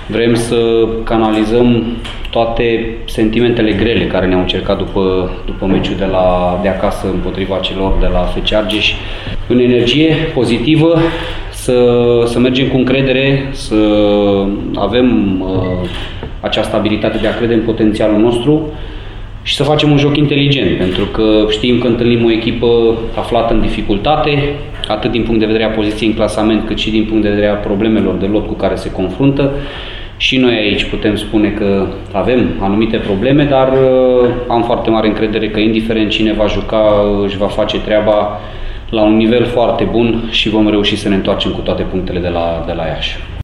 Vrem să canalizăm toate sentimentele grele care ne-au încercat după meciul de acasă împotriva celor de la FC Argeș în energie pozitivă, să mergem cu încredere, să avem această abilitate de a crede în potențialul nostru și să facem un joc inteligent, pentru că știm că întâlnim o echipă aflată în dificultate, atât din punct de vedere a poziției în clasament, cât și din punct de vedere a problemelor de lot cu care se confruntă. Și noi aici putem spune că avem anumite probleme, dar am foarte mare încredere că indiferent cine va juca, își va face treaba la un nivel foarte bun și vom reuși să ne întoarcem cu toate punctele de la Iași.